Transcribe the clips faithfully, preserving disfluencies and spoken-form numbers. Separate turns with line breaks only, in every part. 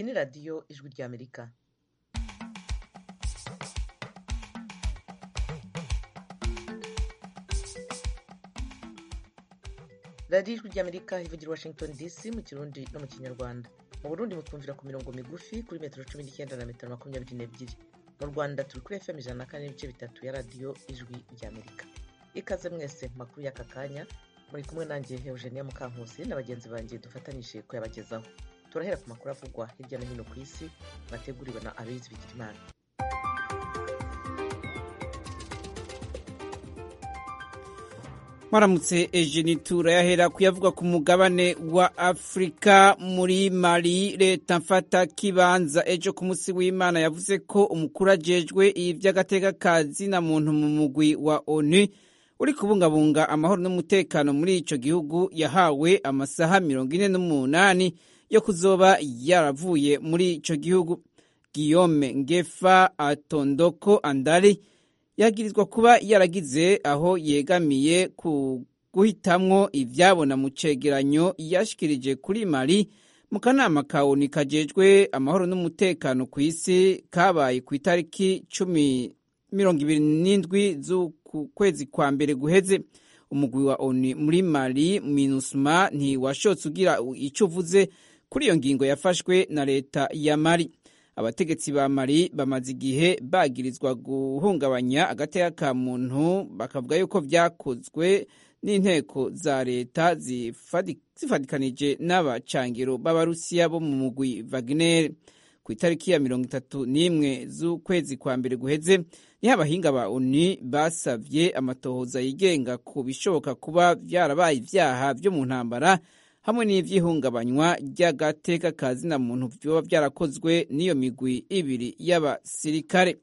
ni radiyo ijwi ry'Amerika. radiyo ijwi ry'Amerika ivugira Washington D C mu Kirundi no mu Kinyarwanda. Mu Burundi mutwumvira ku mirongo migufi kuri metero cumi n'icyenda na metero makumyabiri n'ebyiri. Mu Rwanda turi kuri F M ijana na kane n'ibice bitatu ya radiyo ijwi ry'Amerika. Ikaze mwese makuru y'aka kanya, muri kumwe nanjye Eugenia Mukankusi na bagenzi banjye dufatanyije kuyabagezaho. Turahera ku makuru avugwa hirya no hino ku isi bateguriwe na Aloyizi Bigirimana.
Maramutse Eugenie, turayahera kuyavuga ku mugabane wa Afrika. Muri Mali, leta mfata kibanza ejo ku munsi w'Imana yavuze ko umukuru ajejwe ivy'agateka kazi na muntu mu mugwi wa ONU uri kubungabunga amahoro n'umutekano muri ico gihugu yahawe amasaha mirongo ine n'umunani yo kuzoba yaravuye muri ico gihugu. Guillaume Ngefa Atondoko Andali yagirizwa kuba yaragize aho yegamiye ku guhitamwo ivyabona mu cegeranyo yashikirije kuri Mali mu kanama ka ONU kajejwe amahoro n'umutekano ku isi kabaye ku itariki cumi mirongo ibiri n'indwi z'uku kwezi kwa mbere guheze. Umugwi wa ONU muri Mali MINUSMA ntiwashotse ugira ico uvuze kuri iyo ngingo yafashwe na leta ya Mali. Abategetsi ba Mali bamaze igihe bagirizwa guhungabanya agateka ka muntu, bakavuga yuko vyakozwe n'inteko za leta zifadikanije n'abacangiro b'Abarusiya bo mu mugwi Wagner. Ku itariki ya mirongo itatu n'imwe z'ukwezi kwa mbere guheze niho abahinga ba ONU basavye amatohoza yigenga ku bishoboka kuba vyarabaye ivyaha vyo mu ntambara hamwe n'ivyihungabanywa ry'agateka kazi na muntu vyoba vyarakozwe n'iyo migwi ibiri y'abasirikare.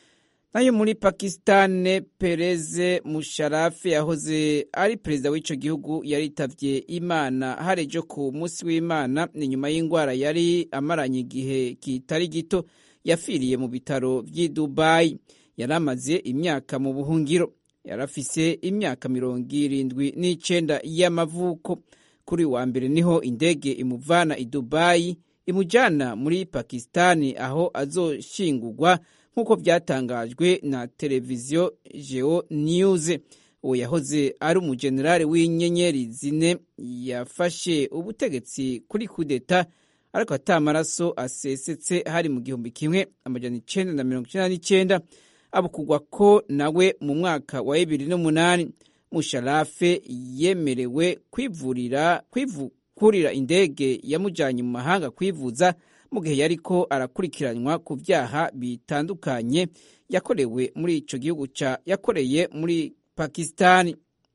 Nayo muri Pakistan, Perez Musharraf yahoze ari perezida w'ico gihugu yaritavye Imana harejo ku munsi w'Imana, ni nyuma y'ingwara yari amaranye igihe kitari gito. Yafiriye mu bitaro vy'i Dubai. Yaramaze imyaka mu buhungiro. Yarafise imyaka mirongo irindwi n'icenda y'amavuko. Kuri wa mbere niho indege imuvana i Dubai imujana muri Pakistani aho azoshingurwa nk'uko vyatangajwe na televiziyo Geo News. Uwo yahoze ari umujenerali w'inyenyeri zine yafashe ubutegetsi kuri kudeta ariko atamaraso asesetse hari mu gihumbi kimwe amajana icenda na mirongo icenda n'icenda, abukugwa ko nawe mu mwaka wa bibiri n'umunani. Musharraf yemerewe kwivurira kwivukurira indege yamujanye mu mahanga kwivuza mu gihe yariko arakurikiranwa ku vyaha bitandukanye yakorewe muri ico gihugu ca yakoreye muri Pakistani.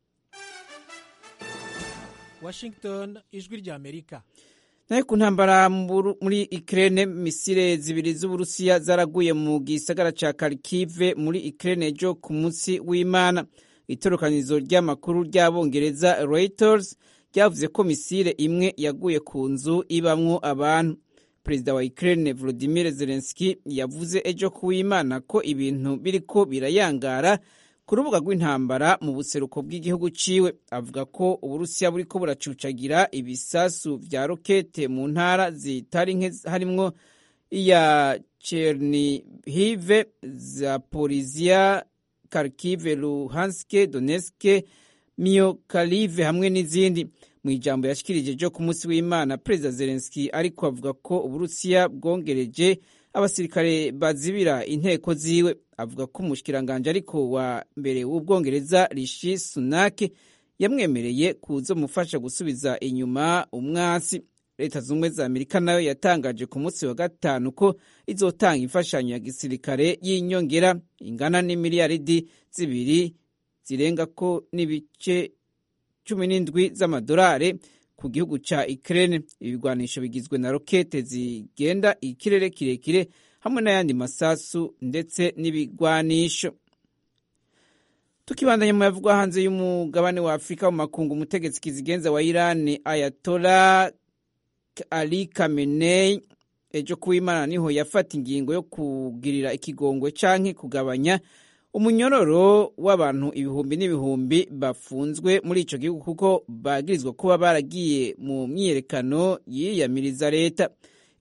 Washington, ijwi ry'Amerika.
Nayo ku ntambara muri Ukraine, misile zibiri z'Uburusiya zaraguye mu gisagara ca Kharkiv muri Ukraine ejo ku munsi w'Imana. Itorokanizo ry'amakuru ry'Abongereza Reuters ryavuze ko misile imwe yaguye ku nzu ibamwo abantu. Perezida wa Ukraine Volodymyr Zelensky yavuze ejo ku w'Imana ko ibintu biriko birayangara ku rubuga rw'intambara mu buseruko bw'igihugu ciwe. Avuga ko Uburusiya buriko buracucagira ibisasu vya rokete mu ntara zitari nke harimwo iya Chernihiv, Zaporizhia, Kharkiv, Luhansk, Donetsk, Mykolaiv hamwe n'izindi. Mu ijambo yashikirije jo ku munsi w'Imana, Perezida Zelensky ariko avuga ko Uburusiya bwongereje abasirikare bazibira inteko ziwe. Avuga ko umushikiranganje ariko wa mbere w'Ubwongereza Rishi Sunak yamwemereye kuzomufasha gusubiza inyuma umwasi. Leta zumwe za Amerika nayo yatangaje ku munsi wa gatanu ko izotanga imfashanyo ya gisirikare y'inyongera ingana n'imiliyaridi zibiri zirenga ko n'ibice cumi n'indwi z'amadolari ku gihugu ca Ukraine. Ibigwanisho bigizwe na rokete zigenda ikirere kirekire hamwe n'ayandi masasu ndetse n'ibigwanisho. Tukibandanya mu yavugwa hanze y'umugabane wa Afrika mu makungu, umutegetsi kizigenza wa Iran Ayatollah Ali Khamenei ejo kuw'Imana niho yafata ingingo yo kugirira ikigongwe canke kugabanya umunyororo w'abantu ibihumbi n'ibihumbi bafunzwe muri ico gihugu kuko bagirizwa kuba baragiye mu myiyerekano yiyamiriza leta.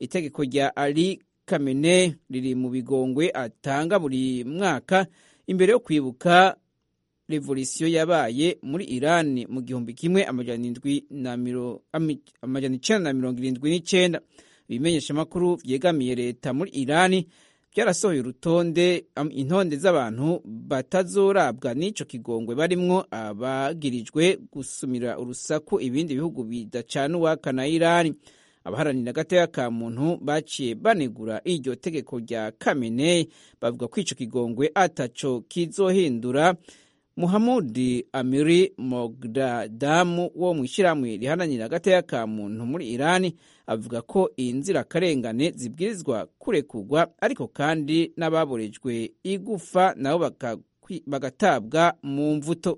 itegeko rya Ali Khamenei riri mu bigongwe atanga buri mwaka imbere yo kwibuka revolisiyo yabaye muri Iran mu gihumbi kimwe amajana indwi na amajana icenda na mirongo irindwi n'icenda. Ibimenyesha makuru vyegamiye leta muri Iran byarasohoye urutonde intonde z'abantu batazorabwa n'ico kigongwe barimwo abagirijwe gusumira urusaku ibindi bihugu bidacana uwaka na Iran. Abaharanira agateka ka muntu baciye banegura iryo tegeko rya Khamenei bavuga ko ico kigongwe ataco kizohindura. Muhammad Amiri Mogdadamu wo mu ishyirahamwe riharanira agateka ka muntu muri Iran avuga ko inzirakarengane zibwirizwa kurekurwa ariko kandi n'ababorejwe igufa nabo bagatabwa mu mvuto.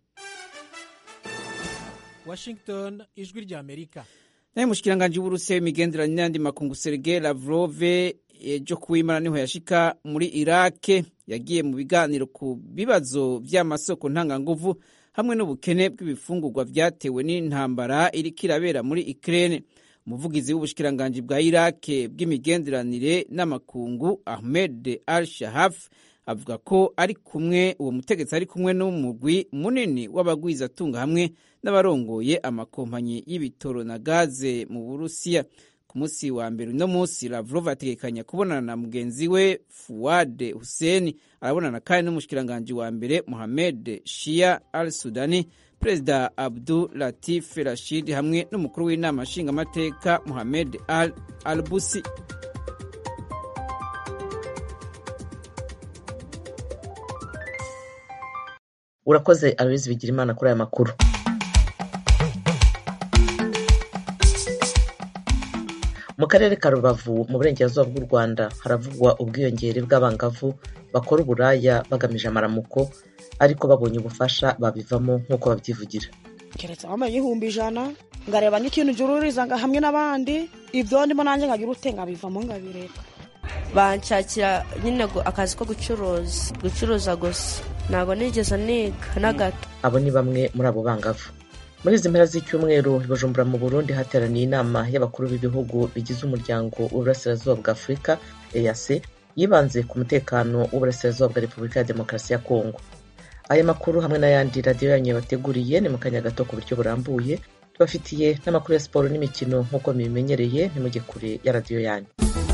Washington, ijwi rya Amerika.
Naye mushikiranganje w'Uburusiya w'imigenderanire n'andi makungu Sergei Lavrov ejo kuwimana niho yashika muri Iraq, yagiye mu biganiro ku bibazo vy'amasoko ntanganguvu hamwe n'ubukene bw'ibifungurwa vyatewe n'intambara iriko irabera muri Ukraine. Umuvugizi w'ubushikiranganje bwa Iraq bw'imigenderanire n'amakungu Ahmed Al-Shahaf avuga ko ari kumwe uwo mutegetsi ari kumwe n'umugwi munini w'abagwizatunga hamwe n'abarongoye amakompanyi y'ibitoro na gaze mu Burusiya. Ku munsi wa mbere no munsi Lavrov ategekanya kubonana na mugenzi we Fuad Hussein, arabonana kandi n'umushikiranganje wa mbere Mohamed Shia Al-Sudani, Perezida Abdul Latif Rashid hamwe n'umukuru w'inama nshingamateka Mohamed Al-Albusi.
Urakoze Aloys Bigirimana kuri aya makuru. Mu karere ka Rubavu mu burengerazuba bw'u Rwanda haravugwa ubwiyongere bw'abangavu bakora uburaya bagamije amaramuko ariko babonye ubufasha babivamo nk'uko babyivugira.
Keretse amaye ihumbi ijana ngareba n'ikintu jururiza nga hamwe n'abandi ibyo ndimo nanjye ngagira utenga bivamo ngabireka.
Banshakira nyine akazi ko gucuruza gucuruza gusa ntago nigeze niga na gato.
Abo ni bamwe muri abo bangavu. Muri izi mpera z'icyumweru Bujumbura mu Burundi hateraniye inama y'abakuru b'ibihugu bigize umuryango w'Uburasirazuba bwa Afurika E A C yibanze ku mutekano w'Uburasirazuba bwa Repubulika ya Demokarasi ya Kongo. Aya makuru hamwe n'ayandi radiyo yanyu yabateguriye ni mu kanya gato ku buryo burambuye. Tubafitiye n'amakuru ya siporo n'imikino nk'uko mubimenyereye, ntimujye kure ya radiyo yanyu.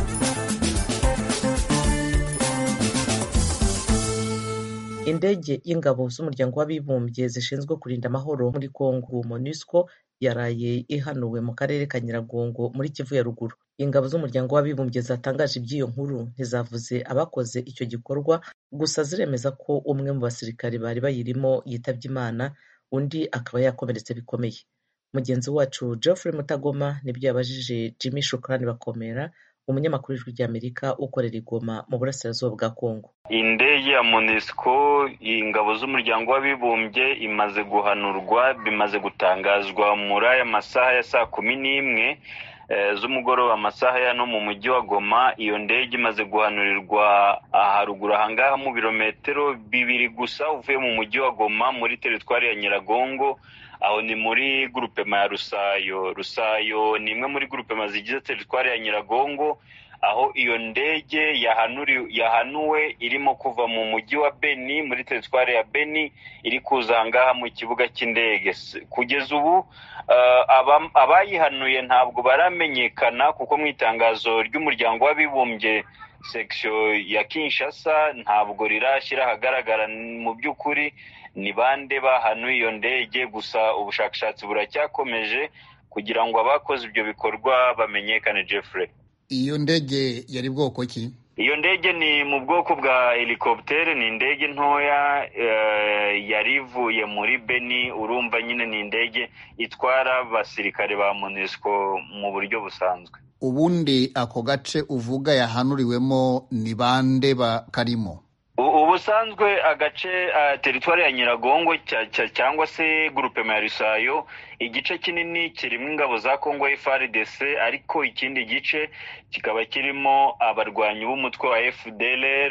Indege y'ingabo z'umuryango w'abibumbye zishinzwe kurinda amahoro muri Kongo MONUSCO yaraye ihanuwe mu karere ka Nyiragongo muri Kivu ya ruguru. Ingabo z'umuryango w'abibumbye zatangaje iby'iyo nkuru ntizavuze abakoze icyo gikorwa, gusa ziremeza ko umwe mu basirikare bari bayirimo yitabye Imana, undi akaba yakomeretse bikomeye. Mugenzi wacu Geoffrey Mutagoma nibyo yabajije Jimmy Shukrani Bakomera, umunyamakuru w'Ijwi ry'Amerika ukorera i Goma mu burasirazuba bwa Kongo.
Indege ya MONUSCO ingabo z'umuryango w'abibumbye imaze guhanurwa, bimaze gutangazwa muri aya masaha ya saa kumi n'imwe z'umugoroba amasaha ya no mu mujyi wa Goma. Iyo ndege imaze guhanurirwa aharuguru ahangaha mu birometero bibiri gusa uvuye mu mujyi wa Goma muri teritwari ya Nyiragongo. Aho ni muri groupement ya Rusayo. Rusayo ni imwe muri groupement zigize teritwari ya Nyiragongo, aho iyo ndege yahanuri yahanuwe irimo kuva mu mujyi wa Beni muri teritwari ya Beni iri kuza ngaha mu kibuga cy'indege. Kugeza ubu uh, abayihanuye ntabwo baramenyekana kuko mu itangazo ry'umuryango w'abibumbye section ya Kinshasa ntabwo rirashyira ahagaragara mu by'ukuri ni bande bahanuye iyo ndege. Gusa ubushakashatsi buracyakomeje kugira ngo abakoze ibyo bikorwa bamenyekane. Jeffrey,
iyo ndege yari bwoko ki?
Iyo ndege ni mu bwoko bwa helicopter, ni indege ntoya uh, yari ivuye muri Beni. Urumva nyine ni indege itwara abasirikare ba MONUSCO mu buryo busanzwe.
Ubundi ako gace uvuga yahanuriwemo ni bande bakarimo?
Ubusanzwe agace uh, teritwari ya Nyiragongo cyangwa se groupement ya Rusayo, igice kinini kirimo ingabo za Kongo F A R D C, ariko ikindi gice kikaba kirimo abarwanyi b'umutwe wa F D L R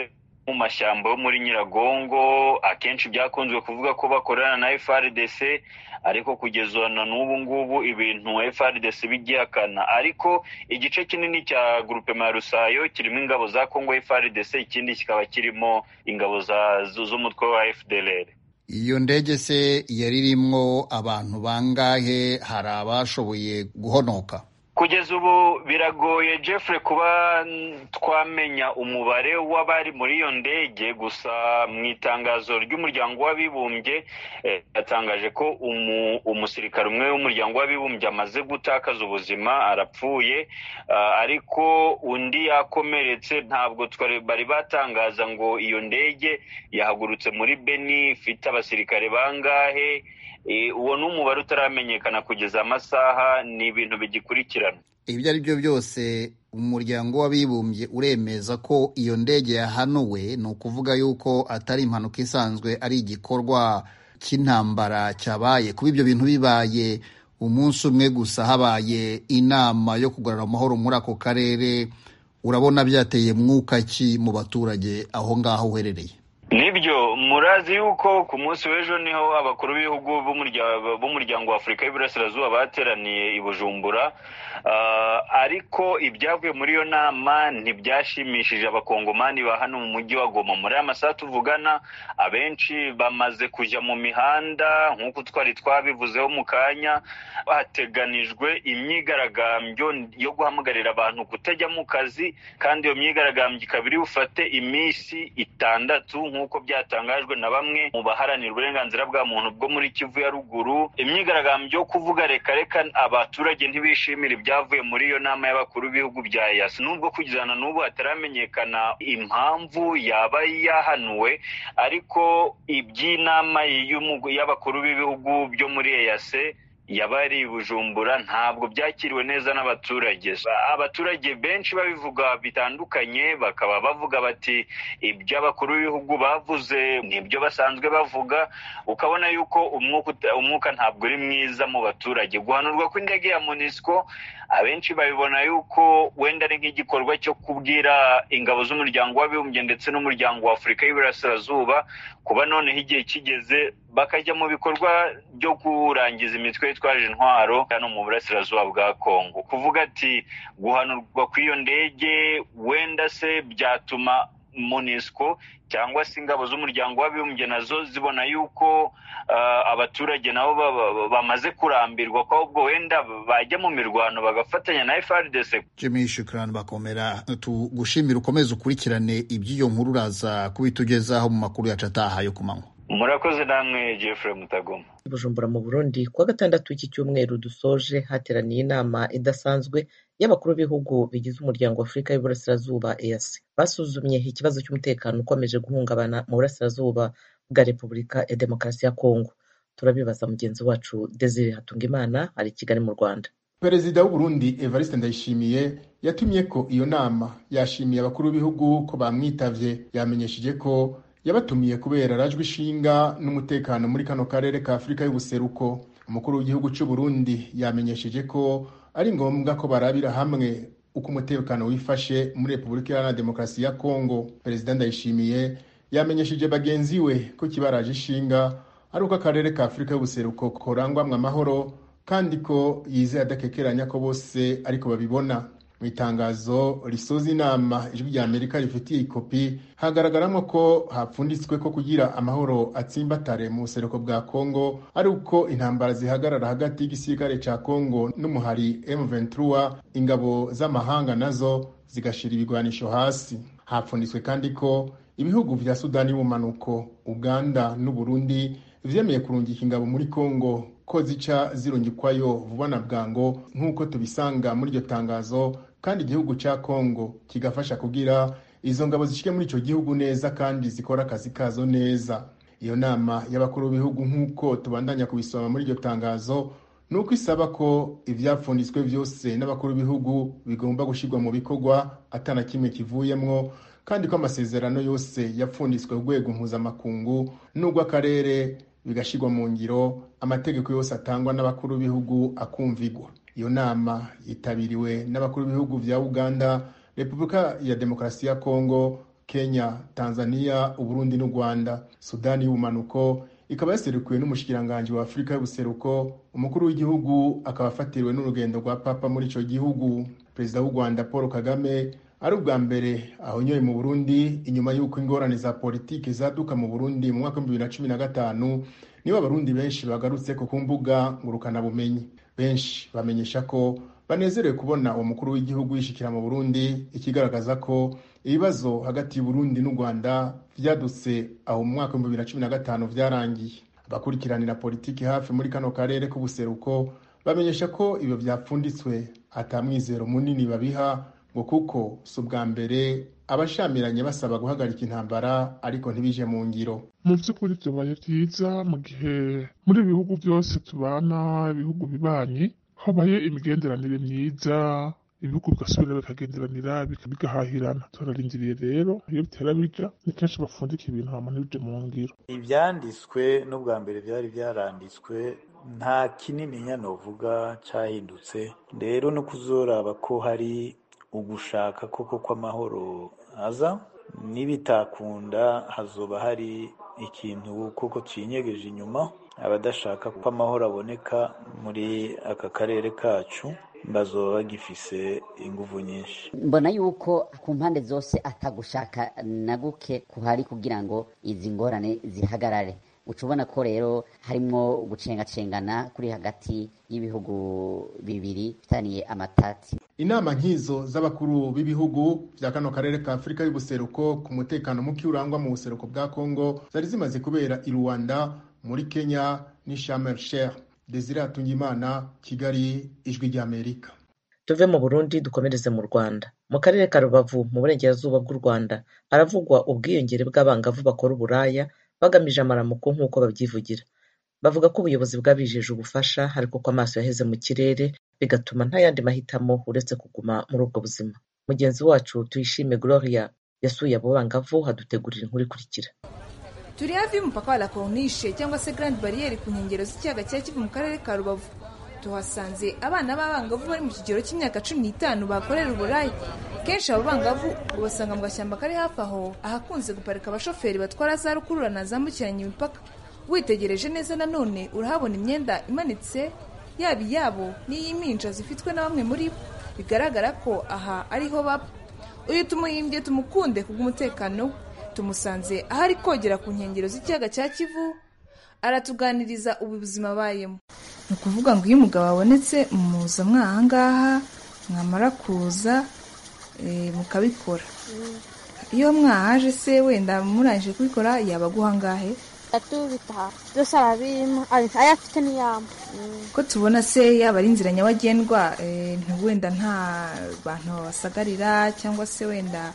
mu mashyamba yo muri Nyiragongo, akenshi byakunzwe kuvuga ko bakorana na F R D C, ariko kugeza n'ubu ngubu ibintu F R D C bigihakana. Ariko igice kinini cya groupement Rusayo kirimo ingabo za Congo F R D C, ikindi kikaba kirimo ingabo z'umutwe wa F D L R.
Iyo ndege se yari irimo abantu bangahe? Hari abashoboye guhonoka?
Kugeza ubu biragoye Jeffrey kuba twamenya umubare w'abari muri iyo ndege, gusa mu itangazo ry'umuryango w'abibumbye yatangaje ko umu, umusirikare umwe w'umuryango w'abibumbye amaze gutakaza ubuzima, arapfuye, uh, ariko undi yakomeretse. Ntabwo twari bari batangaza ngo iyo ndege yahagurutse muri Beni ifite abasirikare bangahe. Uwo n'umubare utaramenyekana kugeza amasaha, ni ibintu bigikurikirana.
Ibyo ari byo byose umuryango w'abibumbye uremeza ko iyo ndege yahanuwe, ni ukuvuga yuko atari impanuka isanzwe, ari igikorwa cy'intambara cyabaye. Kuba ibyo bintu bibaye umunsi umwe gusa habaye inama yo kugarura amahoro muri ako karere, urabona byateye mwuka ki mu baturage aho ngaho uherereye?
Nibyo, murazi yuko ku munsi w'ejo niho abakuru b'ibihugu b'umuryango wa Afurika y'Iburasirazuba bateraniye i Bujumbura, uh, ariko ibyavuye muri iyo nama ntibyashimishije abakongomani ba hano mu mujyi wa Goma. Muri aya masaha tuvugana, abenshi bamaze kujya mu mihanda nk'uko twari twabivuzeho mu kanya. Hateganijwe imyigaragambyo yo guhamagarira abantu kutajya mu kazi, kandi iyo myigaragambyo ikaba iri bufate iminsi itandatu nk'uko byatangajwe na bamwe mu baharanira uburenganzira bwa muntu bwo muri Kivu ya ruguru. Imyigaragambyo yo kuvuga reka reka abaturage ntibishimira ibyavuye muri iyo nama y'abakuru b'ibihugu bya E A C, nubwo kugeza n'ubu hataramenyekana impamvu yaba yahanuwe, ariko iby'inama y'abakuru b'ibihugu byo muri E A C yabari i Bujumbura ntabwo byakiriwe neza n'abaturage. Abaturage benshi babivuga bitandukanye, bakaba bavuga bati ibyo abakuru b'ibihugu bavuze nibyo basanzwe bavuga, ukabona yuko umwuka umwuka ntabwo uri mwiza mu baturage. Guhanurwa kw'indege ya MONUSCO abenshi babibona yuko wenda ari nk'igikorwa cyo kubwira ingabo z'umuryango w'abibumbye ndetse n'umuryango wa Afurika y'Iburasirazuba kuba noneho igihe kigeze bakajya mu bikorwa byo kurangiza imitwe yitwaje intwaro hano mu burasirazuba bwa Kongo. Kuvuga ati guhanurwa kw'iyo ndege wenda se byatuma MONUSCO cyangwa se ingabo z'umuryango w'abibumbye nazo zibona yuko uh, abaturage nabo bamaze kurambirwa, ko ubwo wenda bajya mu mirwano bagafatanya na F R D C.
Jimmy Shukran Bakomera, tugushimira ukomeze ukurikirane iby'iyo nkuru, uraza kubitugezaho mu makuru yacu ataha yo kumanywa.
Murakoze namwe Jeffrey Mutagoma.
Bujumbura mu Burundi kuwa gatandatu iki cyumweru dusoje hateraniye inama idasanzwe y'abakuru b'ibihugu bigize umuryango wa Afurika y'Iburasirazuba E A C. Basuzumye ikibazo cy'umutekano ukomeje guhungabana mu burasirazuba bwa Repubulika ya Demokarasi ya Kongo. Turabibaza mugenzi wacu Desire Hatungimana ari Kigali mu Rwanda.
Perezida w'u Burundi Evariste Ndayishimiye yatumye ko iyo nama, yashimiye abakuru b'ibihugu ko bamwitavye, yamenyesheje ko yabatumiye kubera rajwe ishinga n'umutekano muri kano karere ka Afurika y'ubuseruko. Umukuru w'igihugu cy'u Burundi yamenyesheje ko ari ngombwa ko barabira hamwe uko umutekano wifashe muri Repubulika Iharanira Demokarasi ya Kongo. Perezida Ndayishimiye yamenyesheje bagenzi we ko kibaraje ishinga ari uko akarere ka Afurika y'ubuseruko korangwamwe amahoro, kandi ko yizeye adakekeranya ko bose ariko babibona. Mu itangazo risoza inama ijwi rya Amerika rifitiye ikopi, hagaragaramo ko hapfunditswe ko kugira amahoro atsimbatare mu buseruko bwa Kongo ari uko intambara zihagarara hagati y'igisirikare ca Kongo n'umuhari M vingt-trois, ingabo z'amahanga nazo zigashira ibigwanisho hasi. Hapfunditswe kandi ko ibihugu vya Sudani y'ubumanuko, Uganda n'u Burundi vyemeye kurungika ingabo muri Kongo, ko zica zirungikwayo vuba na bwango nk'uko tubisanga muri iryo tangazo, kandi igihugu ca Kongo kigafasha kugira izo ngabo zishike muri ico gihugu neza kandi zikora akazi kazo neza. Iyo nama y'abakuru b'ibihugu nk'uko tubandanya kubisoma muri iryo tangazo, nuko isaba ko ivyapfunditswe vyose n'abakuru b'ibihugu bigomba gushirwa mu bikorwa atana kimwe kivuyemwo, kandi ko amasezerano yose yapfunditswe ku rwego mpuzamakungu n'ubwo akarere bigashirwa mu ngiro, amategeko yose atangwa n'abakuru b'ibihugu akumvigwa. Iyo nama yitabiriwe n'abakuru b'ibihugu vya Uganda, Repubulika ya Demokarasi ya Kongo, Kenya, Tanzania, Uburundi n'u Rwanda. Sudani y'ubumanuko ikaba yaserukiwe n'umushikiranganji wa Afrika y'ubuseruko. Umukuru w'igihugu akaba afatiriwe n'urugendo rwa papa muri ico gihugu. Perezida w'u Rwanda Paul Kagame ari ubwa mbere ahonyoye mu Burundi inyuma y'uko ingorane za politiki zaduka mu Burundi mu mwaka wa bibiri na cumi na gatanu. Niba abarundi benshi bagarutse ko ku mbuga ngurukana bumenyi, benshi bamenyesha ko banezerewe kubona uwo mukuru w'igihugu yishikira mu Burundi, ikigaragaza ko ibibazo hagati y'u Burundi n'u Rwanda vyadutse aho mu mwaka wa bibiri na cumi na gatanu vyarangiye. Abakurikiranira politiki hafi muri kano karere k'ubuseruko bamenyesha ko ibyo vyapfunditswe atamwizero munini babiha, ngo kuko si ubwa mbere abashamiranye basaba guhagarika intambara ariko ntibije mu ngiro.
Mu by'ukuri byabaye byiza mu gihe muri ibihugu byose tubana, ibihugu bibanyi, habaye imigenderanire myiza, ibihugu bigasubira bikagenderanira bigahahirana. Turarindiriye rero iyo bitera bija ni kenshi bafundika ibintu hama ntibije mu ngiro.
Ivyanditswe n'ubwa mbere byari byaranditswe, nta kinini nyanovuga cyahindutse. Rero no kuzoraba ko hari ugushaka koko kw'amahoro aza, nibitakunda hazoba hari ikintu koko cinyegeje inyuma. Abadashaka ko amahoro aboneka muri aka karere kacu bazoba bagifise inguvu nyinshi.
Mbona yuko ku mpande zose atagushaka na guke kuhari kugira ngo izi ngorane zihagarare. Ucubona ko rero harimo gucengacengana kuri hagati y'ibihugu bibiri bitaniye amatati.
Inama nkizo z'abakuru b'ibihugu vya kano karere ka Afrika y'ubuseruko ku mutekano muke urangwa mu buseruko bwa Kongo zari zimaze kubera i Rwanda, muri Kenya ni Sharm el Sheikh. Desire Atungimana, Kigali, Ijwi ry'Amerika.
Tuve mu Burundi dukomereze mu Rwanda. Mu karere ka Rubavu mu burengerazuba bw'u Rwanda haravugwa ubwiyongere bw'abangavu bakora uburaya bagamije amaramuko nk'uko babyivugira. Bavuga ko ubuyobozi bwabijeje ubufasha ariko ko amaso yaheze mu kirere bigatuma nta yandi mahitamo uretse kuguma muri ubwo buzima. Mugenzi wacu Tuyishime Gloria yasuye abo bangavu hadutegurira inkuru ikurikira.
Turi hafi y'umupaka wa La Corniche cyangwa se Grande Barriere ku nkengero z'ikiyaga cya Kivu mu karere ka Rubavu. Tuhasanze abana b'abangavu bari mu kigero cy'imyaka cumi n'itanu bakorera uburaya. Kenshi abo bangavu ubasanga mu gashyamba kari hafi aho ahakunze guparika abashoferi batwara za rukururana zambukiranya imipaka. Witegereje neza nanone urahabona imyenda imanitse yaba iyabo n'iy'impinja zifitwe na bamwe muri bo. Bigaragara ko aha ariho baba. Uyu tumuhimbye tumukunde kubw'umutekano, tumusanze ahari kogera ku nkengero z'ikiyaga cya Kivu, aratuganiriza ubu buzima bayemo. Ni ukuvuga ngo iyo umugabo abonetse muza mwaha ngaha mwamara kuza e, mukabikora. Iyo mwahaje se wenda murangije kubikora yabaguha ngahe?
Atubita byose arabima ayafite niyama.
Ko tubona se yaba ari inzira nyabagendwa e, wenda nta bantu basagarira cyangwa se wenda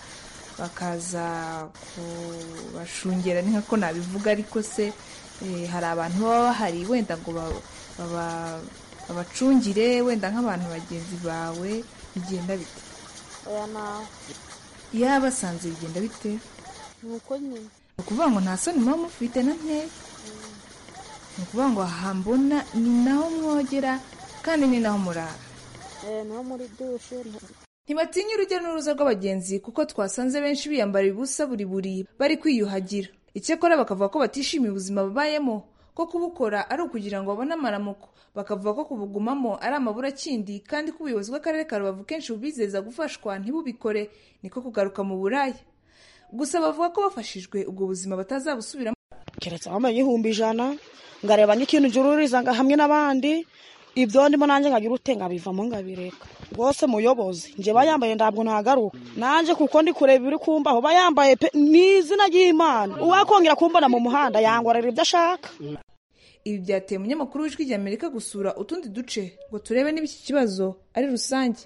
bakaza kubashungera ni nkako nabivuga, ariko se e, hari abantu baba bahari wenda ngo baba babacungire wenda nk'abantu bagenzi bawe, bigenda bite?
Oya nawe
yaba basanze bigenda bite?
Nuko nyine
ukuvuga ngo nta soni muba mufite na nkeya. Ni ukuvuga ngo hambona ni naho mwogera kandi ni naho murara.
Eh, no muri dushe.
Ntibatinya urujya n'uruza rw'abagenzi kuko twasanze benshi biyambara ubusa buri buri bari kwiyuhagira. Icyakora bakavuga ko batishimiye ubuzima babayemo, ko kubukora ari ukugira ngo babone amaramuko. Bakavuga ko kubugumamo ari amaburakindi kandi ko ubuyobozi bw'akarere ka Rubavu kenshi bubizeza gufashwa ntibubikore, niko kugaruka mu buraya. Gusa bavuga ko bafashijwe ubwo buzima batazabusubiramo.
Keretse bambaye igihumbi ijana ngareba n'ikintu jururiza nga hamwe n'abandi, ibyo ndimo nanjye ngagira utenga bivamo ngabireka. Rwose muyobozi nje bayambaye ndabwo ntagaruka nanje kuko ndi kureba biri kumbaho bayambaye n'izina ry'Imana. Uwakongera kumbona mu muhanda yangorera ibyo ashaka. Ibi
byateye umunyamakuru w'Ijwi ry'Amerika gusura utundi duce ngo turebe niba iki kibazo ari rusange.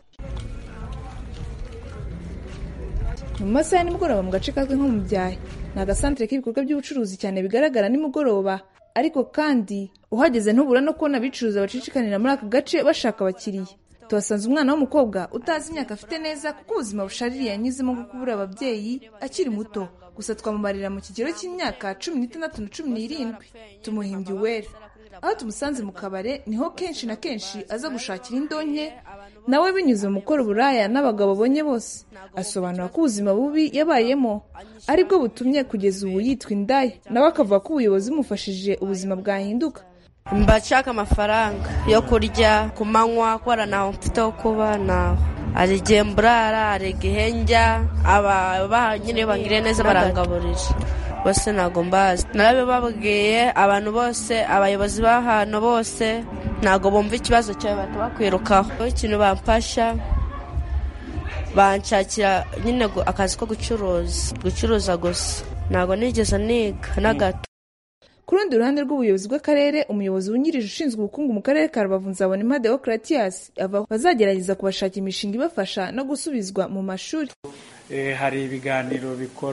Mu masaha nimugoroba mu gace kazwi nko mu Byahi, ni agasantere k'ibikorwa by'ubucuruzi cyane bigaragara nimugoroba, ariko kandi uhageze ntubura no kubona abicuruza bacicikanira muri aka gace bashaka abakiriya. Tuhasanze umwana w'umukobwa utazi imyaka afite neza kuko ubuzima bushaririye yanyuzemo bwo kubura ababyeyi akiri muto, gusa twamumarira mu kigero cy'imyaka cumi n'itandatu na cumi n'irindwi. Tumuhimbye Uwera. Aho tumusanze mu kabare niho kenshi na kenshi aza gushakira indonke nawe binyuze mu gukora uburaya n'abagabo abonye bose. Asobanura ko ubuzima bubi yabayemo aribwo butumye kugeza ubu yitwa indaya, nawe akavuga ko ubuyobozi bumufashije ubuzima bwahinduka.
Mbashaka amafaranga yo kurya ku manywa, kubera naho mfite ho kuba, naho ari igihe mburara, ari igihe njya, aba nyine bangire neza barangaburira bose ntago mbazi. Narabibabwiye abantu bose, abayobozi b'ahantu bose ntago bumva ikibazo cyawe bahita bakwirukaho. Ikintu bamfasha banshakira nyine akazi ko gucuruza gucuruza gusa, ntago nigeze niga na gato.
Ku rundi ruhande rw'ubuyobozi bw'akarere, umuyobozi wungirije ushinzwe ubukungu mu karere ka Rubavu Nzabonimpa Deogratias ava bazagerageza kubashakira imishinga ibafasha no gusubizwa mu mashuri.
E, hari ibiganiro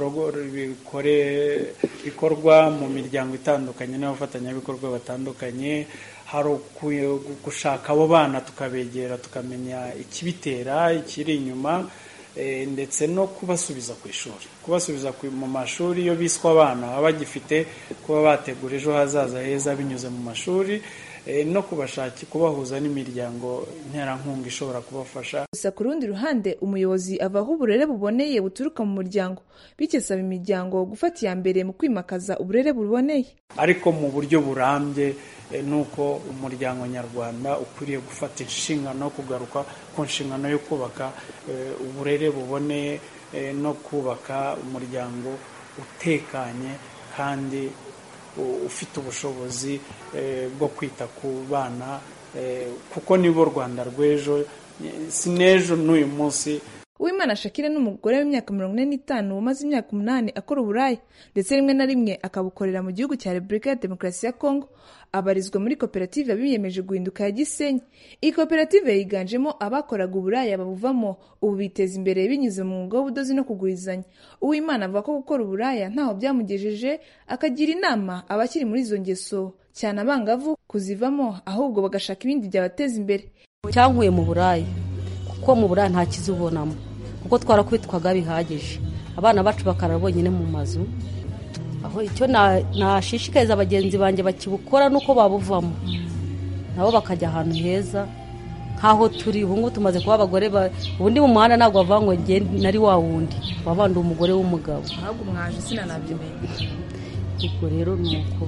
bikorwa mu miryango itandukanye n'abafatanyabikorwa batandukanye, hari gushaka abo bana tukabegera tukamenya ikibitera, ikiri inyuma, e, ndetse no kubasubiza ku ishuri kubasubiza mu mashuri iyo biswa abana baba bagifite kuba bategura ejo hazaza heza binyuze mu mashuri, e, no kubashaki kubahuza n'imiryango nterankunga ishobora kubafasha.
Gusa ku rundi ruhande, umuyobozi avaho uburere buboneye buturuka mu muryango, bikesaba imiryango gufata iya mbere mu kwimakaza uburere buboneye,
ariko mu buryo burambye. E, nuko umuryango nyarwanda ukwiriye gufata inshingano, kugaruka ku nshingano yo kubaka e, uburere buboneye, e, no kubaka umuryango utekanye kandi ufite ubushobozi e, bwo kwita ku bana, e, kuko nibo Rwanda rw'ejo, si n'ejo n'uyu munsi.
Uwimana Shakira n'umugore w'imyaka mirongo ine n'itanu umaze imyaka umunani akora uburaya, ndetse rimwe na rimwe akabukorera mu gihugu cya Repubulika ya Demokarasi ya Kongo, abarizwa muri koperative biyemeje guhinduka ya Gisenyi. Iyi koperative yiganjemo abakoraga uburaya babuvamo, ubu biteza imbere binyuze mu mwuga w'ubudozi no kugurizanya. Uwimana avuga ko gukora uburaya ntaho byamugejeje, akagira inama abakiri muri izo ngeso cyane abangavu kuzivamo, ahubwo bagashaka ibindi byabateza imbere.
Cyankuye mu buraya kuko mu buraya nta kizubonamo, kuko twarakubitwaga bihagije, abana bacu bakarara bonyine mu mazu. Aho icyo nashishikariza abagenzi banjye bakibukora nuko babuvamo nabo bakajya ahantu heza nkaho turi ubu ngubu tumaze kuba abagore. Ubundi mu muhanda ntabwo bava ngo nge nari wa wundi wabandi umugore w'umugabo,
ahubwo mwaje sinanabyemeye.
Ubwo rero nuko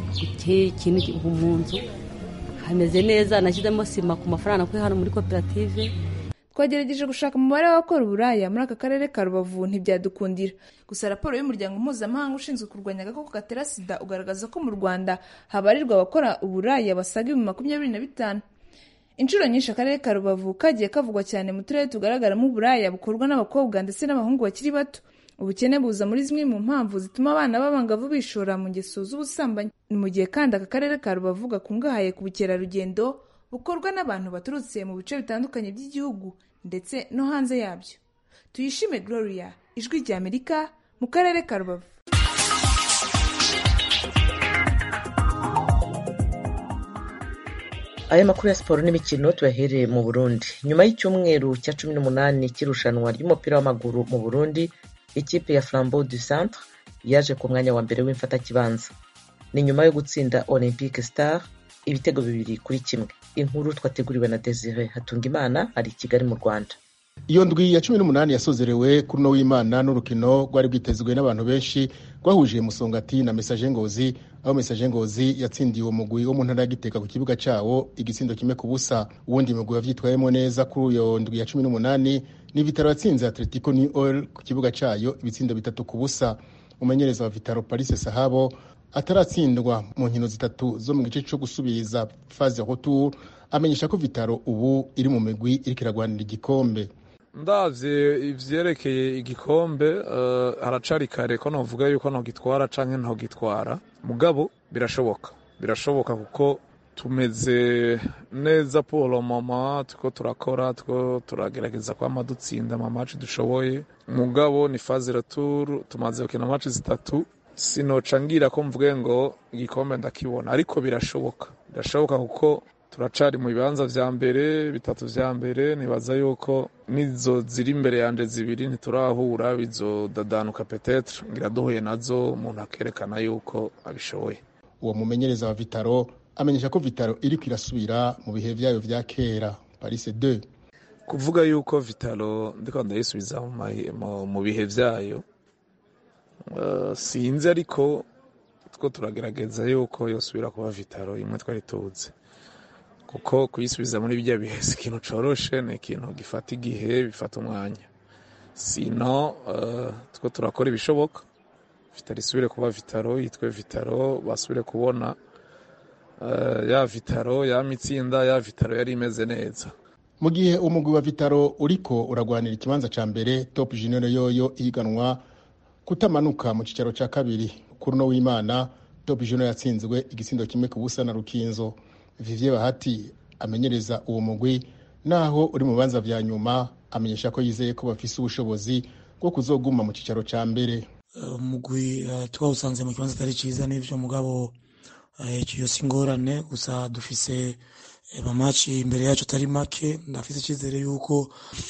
ikintu ubu mu nzu hameze neza, nashyizemo sima ku mafaranga kuri hano muri koperative.
Twagerageje gushaka umubare w'abakora uburaya muri aka karere ka Rubavu ntibyadukundira. Gusa raporo y'umuryango mpuzamahanga ushinzwe kurwanya agakoko gatera sida ugaragaza ko mu Rwanda habarirwa abakora uburaya basaga ibihumbi makumyabiri na bitanu. Inshuro nyinshi akarere ka Rubavu kagiye kavugwa cyane mu turere tugaragaramo uburaya bukorwa n'abakobwa ndetse n'abahungu bakiri bato. Ubukene buza muri zimwe mu mpamvu zituma abana b'abangavu bishora mu ngeso z'ubusambanyi. Ni mu gihe kandi aka karere ka Rubavu gakungahaye ku bukerarugendo bukorwa n'abantu baturutse mu bice bitandukanye by'igihugu ndetse no hanze yabyo. Tuyishime Gloria, Ijwi rya Amerika, mu karere ka Rubavu.
Aya makuru ya siporo n'imikino tuyahereye mu Burundi. Nyuma y'icyumweru cya cumi n'umunani cy'irushanwa ry'umupira w'amaguru mu Burundi, ikipe ya Flambeau du Centre yaje ku mwanya wa mbere w'imfatakibanza. Ni nyuma yo gutsinda Olympique Star ibitego bibiri kuri kimwe. Inkuru twateguriwe na Desire Hatungimana ari i Kigali mu Rwanda.
Iyo ndwi ya cumi n'umunani yasozerewe kuri no w'Imana n'urukino rwari bwitezwe n'abantu benshi rwahuje Musongati na Message Ngozi, aho Message Ngozi yatsindiye uwo mugwi wo mu ntara ya Gitega ku kibuga cawo igitsindo kimwe ku busa. Uwundi mugwi wavyitwayemo neza kuri iyo ndwi ya cumi n'umunani ni Vitaro yatsinze Atletico New Oil ku kibuga cayo ibitsindo bitatu ku busa. Umumenyereza wa Vitaro Paris Sahabo ataratsindwa mu nkino zitatu zo mu gice cyo gusubiriza phase retour, amenyesha ko Vitaro ubu iri mu migwi iri kiragwanira igikombe.
Ndavye ivyerekeye igikombe uh, haracari kare ko novuga yuko no gitwara canke nto gitwara, mugabo birashoboka birashoboka kuko tumeze neza pour le moment, tuko turakora, tuko turagerageza kwa madutsinda ama match dushoboye, mugabo ni phase retour, tumaze gukina match zitatu, sinocangira ko mvuge ngo igikombe ndakibona, ariko birashoboka birashoboka kuko turacari mu bibanza vya mbere bitatu vya mbere. Nibaza yuko nizo ziri imbere yanje zibiri ntiturahura, bizodadanuka peut-être, ngira duhuye nazo umuntu akerekana yuko abishoboye.
Uwo mumenyereza wa Vitaro amenyesha ko Vitaro iri kwirasubira mu bihe vyayo vya kera. Paris deux
kuvuga yuko Vitalo ndiko ndayisubiza mu bihe vyayo uh, sinzi ariko two turagerageza yuko yosubira kuba Vitalo imwe twari tuzi kuko kuyisubiza muri bijya bihe si ikintu coroshe ni ikintu gifata igihe bifata umwanya sino uh, two turakora ibishoboka Vitalo isubire kuba Vitalo yitwe Vitalo basubire kubona uh, ya Vitalo ya mitsinda ya Vitalo yari imeze neza.
Mu gihe umugwi wa Vitalo uriko uragwanira ikibanza ca mbere Top Junior yoyo ihiganwa kutamanuka mu cicaro ca kabiri kuri no w'Imana Top Junior yatsinzwe igisindo kimwe ku busa na Rukinzo. Vivier Bahati amenyereza uwo mugwi naho uri mu banza vya nyuma amenyesha ko yizeye ko bafise ubushobozi bwo kuzoguma mu cicaro ca mbere.
Umugwi uh, twawusanze mu kibanza atari ciza n'ivyo mugabo ikiyo uh, singorane gusa dufise amamatchi imbere yacu atari make ndafise icyizere yuko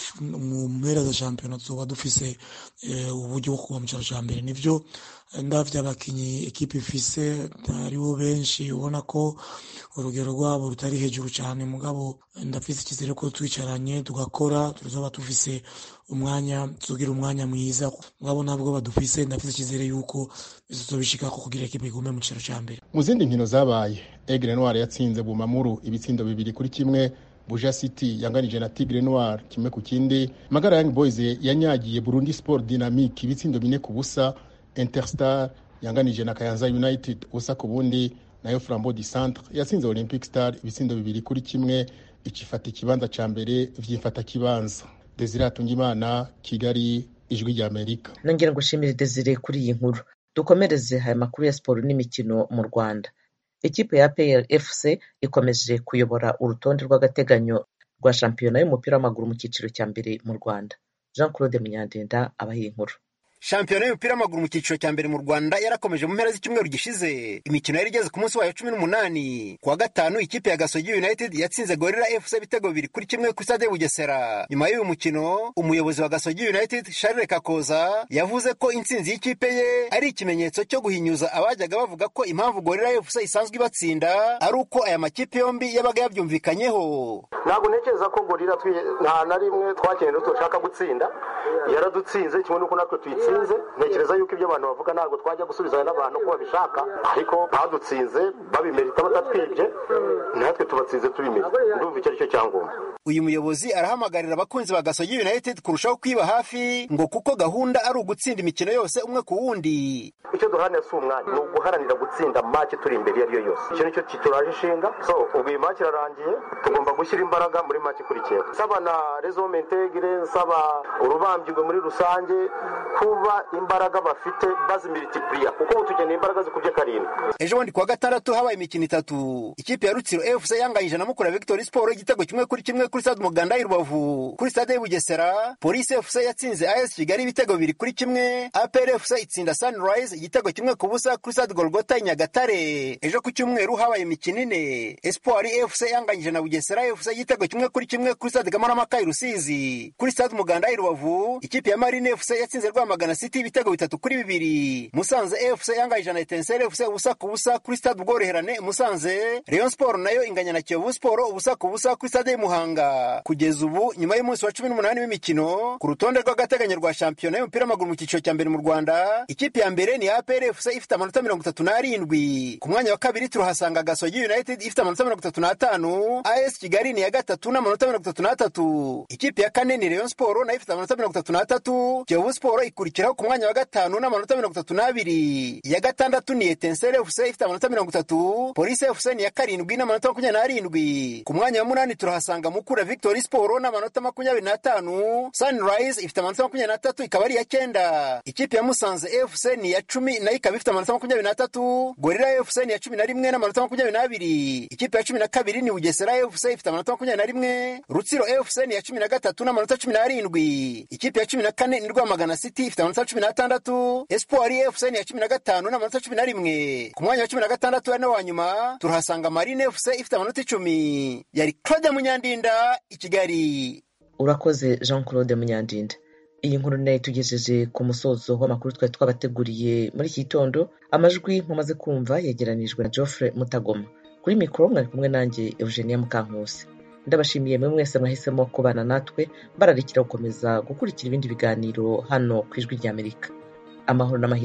mu mpera za shampiyona tuzoba dufise uburyo bwo kuba mu cyaro cya mbere nivyo ndavye abakinyi ekipe ifise aribo benshi ubona ko urugero rwabo rutari hejuru cyane mugabo ndafise icyizere ko twicaranye tugakora tuzoba tufise umwanya tuzogira umwanya mwiza mugabo ntabwo badufise ndafise icyizere yuko bizobishika ko kugira ekipe igume mu cyaro cya mbere.
Mu zindi nkino zabaye Aigle Noir yatsinze Bumamuru ibitsindo bibiri kuri kimwe, Buja City yanganije na Tigre Noir kimwe ku kindi, Magara Young Boys yanyagiye Burundi Sport Dynamique ibitsindo bine ku busa, Interstar yanganije na Kayanza United ubusa ku bundi, nayo Flambeau du Centre yatsinze Olympic Star ibitsindo bibiri kuri kimwe, ikifata ikibanza ca mbere vyifata kibanza. Desire Atungimana, Kigali, Ijwi rya Amerika.
Nongera gushimira Desire kuri iyi nkuru. Dukomereze haya makuru ya siporo n'imikino mu Rwanda. Ikipe ya A P R F C ikomeje kuyobora urutonde rw'agateganyo rwa shampiyona y'umupira w'amaguru mu cyiciro cya mbere mu Rwanda. Jean Claude Munyandenda abahiye inkuru.
Shampiyona y'umupira w'amaguru mu cyiciro cya mbere mu Rwanda yarakomeje mu mpera z'icyumweru gishize. Imikino yari igeze ku munsi wayo cumi n'umunani. Kuwa gatanu ikipe ya Gasogi United yatsinze Gorilla F C ibitego bibiri kuri kimwe kuri Stade Bugesera. Nyuma y'uyu mukino, umuyobozi wa Gasogi United Charles Kakoza yavuze ko intsinzi y'ikipe ye ari ikimenyetso cyo guhinyuza abajyaga bavuga ko impamvu Gorilla F C isanzwe ibatsinda ari uko aya makipe yombi yabaga yabyumvikanyeho.
Ntabwo ntekereza ko Gorilla nta na rimwe twakeneye no dushaka gutsinda, yaradutsinze kimwe nuko natwe tuyitsinze. Ntekereza yuko ibyo abantu bavuga ntabwo twajya gusubizanya n'abantu ko babishaka, ariko badutsinze babimerita batatwibye, natwe tubatsinze tubimenye. Ndumva icyo aricyo cyangombwa.
Uyu muyobozi arahamagarira abakunzi ba Gasogi United kurushaho kwiba hafi ngo kuko gahunda ari ugutsinda imikino yose umwe ku wundi.
Icyo duharanira si umwanya, ni uguharanira gutsinda match turi imbere iyo ariyo yose. Icyo nicyo kituraje ishinga. So ubwo iyi match irarangiye, tugomba gushyira imbaraga muri match ikurikiyeho. Saba na raison integre, saba urubambirwe muri rusange, kuba imbaraga bafite bazimultiplier kuko tukeneye imbaraga zikubye karindwi.
Ejo bundi kuwa gatandatu habaye imikino itatu. Ikipe ya Rutsiro F C yanganyije na Mukura Victory Sport igitego kimwe kuri kimwe kuri Stade Muganda i Rubavu. Kuri Stade Bugesera Police F C yatsinze A S Kigali ibitego bibiri kuri kimwe. A P R F C itsinda Sunrise igitego kimwe ku busa kuri Stade Golgota i Nyagatare. Ejo ku cyumweru habaye imikino ine. Espoir F C yanganyije na Bugesera F C igitego kimwe kuri kimwe kuri Stade Kamarampaka i Rusizi. Kuri Stade Muganda i Rubavu ikipe ya Marine F C yatsinze Rwamagana City ibitego bitatu kuri bibiri. Musanze F C yanganyije na Etincelle F C ubusa ku busa kuri Stade Ubworoherane Musanze. Rayon Sport nayo inganya na Kiyovu Sport ubusa ku busa kuri Stade Muhanga. Kugeza ubu nyuma y'umunsi wa cumi n'umunani w'imikino ku rutonde rw'agateganyo rwa shampiyona y'umupira w'amaguru mu cyiciro cya mbere mu Rwanda, ikipe ya mbere ni A P R F C ifite amanota mirongo itatu n'arindwi. Ku mwanya wa kabiri turahasanga Gasogi United ifite amanota mirongo itatu n'atanu. A S Kigali ni ya gatatu n'amanota mirongo itatu n'atatu. Ikipe ya kane ni Rayon Sport nayo ifite amanota mirongo itatu n'atatu. Kiyovu Sport ikurikiraho ku mwanya wa gatanu n'amanota mirongo itatu n'abiri. Ya gatandatu ni Etincelle F C ifite amanota mirongo itatu. Police F C ni ya karindwi n'amanota makumyabiri n'arindwi. Ku mwanya wa munani turahasanga Mukura Victory Sport n'amanota makumyabiri n'atanu. Sunrise ifite amanota makumyabiri n'atatu ikaba ari ya cyenda. Ikipe ya Musanze F C ni ya cumi nayo ikaba ifite amanota makumyabiri n'atatu. Gorilla F C ni ya cumi na rimwe n'amanota makumyabiri n'abiri. Ikipe ya cumi na kabiri ni Bugesera F C ifite amanota makumyabiri na rimwe. Rutsiro F C ni ya cumi na gatatu n'amanota cumi n'arindwi. Ikipe ya cumi na kane ni Rwamagana City ifite amanota cumi n'atandatu. Espoir F C ni ya cumi na gatanu n'amanota cumi na rimwe. Ku mwanya wa cumi na gatandatu ari wa nyuma turahasanga Marine F C ifite amanota icumi. Yari Claude Munyandinda i Kigali.
Urakoze Jean Claude Munyandinda. Iyi nkuru nayo tugejeje ku musozo w'amakuru twari twabateguriye muri iki gitondo. Amajwi mumaze kumva yegeranijwe na Geoffrey Mutagoma. Kuri mikoro mwari kumwe nanjye Eugenia Mukankusi. ndabashimiye mwe mwese mwahisemo kubana natwe bararikira gukomeza gukurikira ibindi biganiro hano ku Ijwi ry'Amerika. Amahoro n'amahirwe.